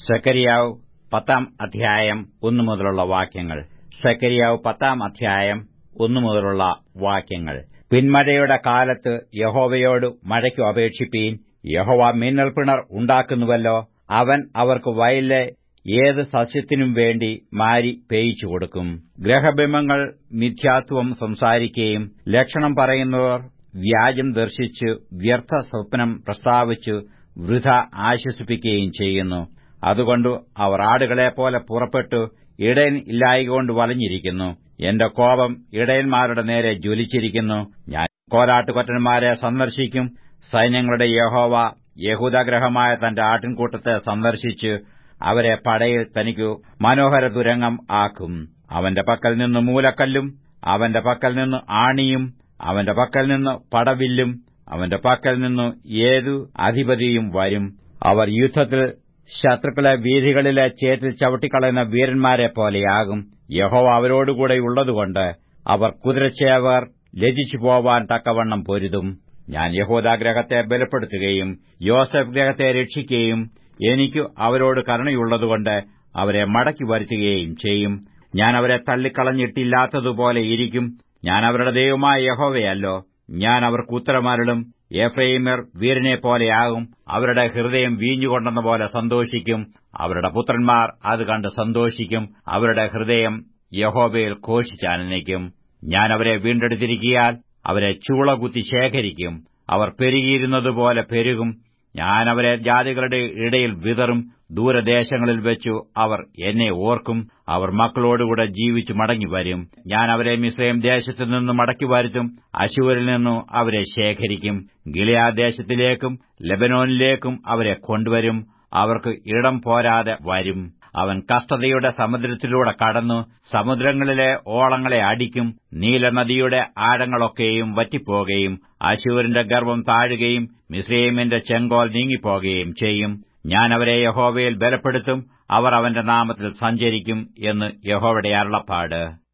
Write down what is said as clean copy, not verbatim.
സെഖര്യാവ് 10 അധ്യായം 1 മുതലുള്ള വാക്യങ്ങൾ. സെഖര്യാവ് 10 അധ്യായം 1 മുതലുള്ള വാക്യങ്ങൾ. പിന്മഴയുടെ കാലത്ത് യഹോവയോട് മഴയ്ക്കു അപേക്ഷിപ്പീൻ. യഹോവ മിന്നൽപിണർ ഉണ്ടാക്കുന്നുവല്ലോ. അവൻ അവർക്ക് വയലിലെ ഏത് സസ്യത്തിനും വേണ്ടി മാരി പേയിച്ചു കൊടുക്കും. ഗ്രഹബിംബങ്ങൾ മിഥ്യാത്വം സംസാരിക്കുകയും ലക്ഷണം പറയുന്നവർ വ്യാജം ദർശിച്ച് വ്യർത്ഥ സ്വപ്നം പ്രസ്താവിച്ച് വൃഥ ആശ്വസിപ്പിക്കുകയും ചെയ്യുന്നു. അതുകൊണ്ട് അവർ ആടുകളെപ്പോലെ പുറപ്പെട്ടു ഇടയൻ ഇല്ലായ്കൊണ്ട് വലഞ്ഞിരിക്കുന്നു. എന്റെ കോപം ഇടയന്മാരുടെ നേരെ ജ്വലിച്ചിരിക്കുന്നു. ഞാൻ കോലാട്ടുകൊറ്റന്മാരെ സന്ദർശിക്കും. സൈന്യങ്ങളുടെ യഹോവ യഹൂദാഗൃഹമായ തന്റെ ആട്ടിൻകൂട്ടത്തെ സന്ദർശിച്ച് അവരെ പടയിൽ തനിക്കു മനോഹര തുരങ്കം ആക്കും. അവന്റെ പക്കൽ നിന്ന് മൂലക്കല്ലും അവന്റെ പക്കൽ നിന്ന് ആണിയും അവന്റെ പക്കൽ നിന്ന് പടവില്ലും അവന്റെ പക്കൽ നിന്ന് ഏതു അധിപതിയും വരും. അവർ യുദ്ധത്തിൽ ശത്രുക്കളെ വീഥികളിലെ ചേറ്റിൽ ചവിട്ടിക്കളയുന്ന വീരന്മാരെ പോലെയാകും. യഹോവ അവരോടുകൂടെയുള്ളതുകൊണ്ട് അവർ കുതിരച്ചേവർ ലജിച്ചു പോവാൻ തക്കവണ്ണം പൊരുതും. ഞാൻ യഹൂദാഗൃഹത്തെ ബലപ്പെടുത്തുകയും യോസേഫ് ഗൃഹത്തെ രക്ഷിക്കുകയും എനിക്കു അവരോട് കരുണയുള്ളതുകൊണ്ട് അവരെ മടക്കി വരുത്തുകയും ചെയ്യും. ഞാൻ അവരെ തള്ളിക്കളഞ്ഞിട്ടില്ലാത്തതുപോലെ ഇരിക്കും. ഞാൻ അവരുടെ ദൈവമായ യഹോവയല്ലോ. ഞാൻ അവർക്ക് ഉത്തരമരുളും. എഫ്രയീമ്യർ വീരനെപ്പോലെയാകും. അവരുടെ ഹൃദയം വീഞ്ഞുകൊണ്ടെന്ന പോലെ സന്തോഷിക്കും. അവരുടെ പുത്രന്മാർ അത് കണ്ട് സന്തോഷിക്കും. അവരുടെ ഹൃദയം യഹോവയിൽ ഘോഷിച്ചാനന്ദിക്കും. ഞാൻ അവരെ വീണ്ടെടുത്തിരിക്കിയാൽ അവരെ ചൂളകുത്തി ശേഖരിക്കും. അവർ പെരുകിയിരുന്നതുപോലെ പെരുകും. ഞാൻ അവരെ ജാതികളുടെ ഇടയിൽ വിതറും. ദൂരദേശങ്ങളിൽ വെച്ചു അവർ എന്നെ ഓർക്കും. അവർ മക്കളോടുകൂടെ ജീവിച്ചു മടങ്ങിവരും. ഞാൻ അവരെ മിസ്രയീം ദേശത്തുനിന്ന് മടക്കി വരുത്തും. അശ്ശൂരിൽ നിന്നു അവരെ ശേഖരിക്കും. ഗിലെയാദ് ദേശത്തിലേക്കും ലെബനോനിലേക്കും അവരെ കൊണ്ടുവരും. അവർക്ക് ഇടം പോരാതെ വരും. അവൻ കഷ്ടതയുടെ സമുദ്രത്തിലൂടെ കടന്നു സമുദ്രങ്ങളിലെ ഓളങ്ങളെ അടിക്കും. നീലനദിയുടെ ആഴങ്ങളൊക്കെയും വറ്റിപ്പോകുകയും അശ്ശൂരിന്റെ ഗർവ്വം താഴുകയും മിസ്രയീമിന്റെ ചെങ്കോൽ നീങ്ങിപ്പോകുകയും ചെയ്യും. ഞാൻ അവരെ യഹോവയിൽ ബലപ്പെടുത്തും. അവർ അവന്റെ നാമത്തിൽ സഞ്ചരിക്കും എന്ന് യഹോവയുടെ അരുളപ്പാട്.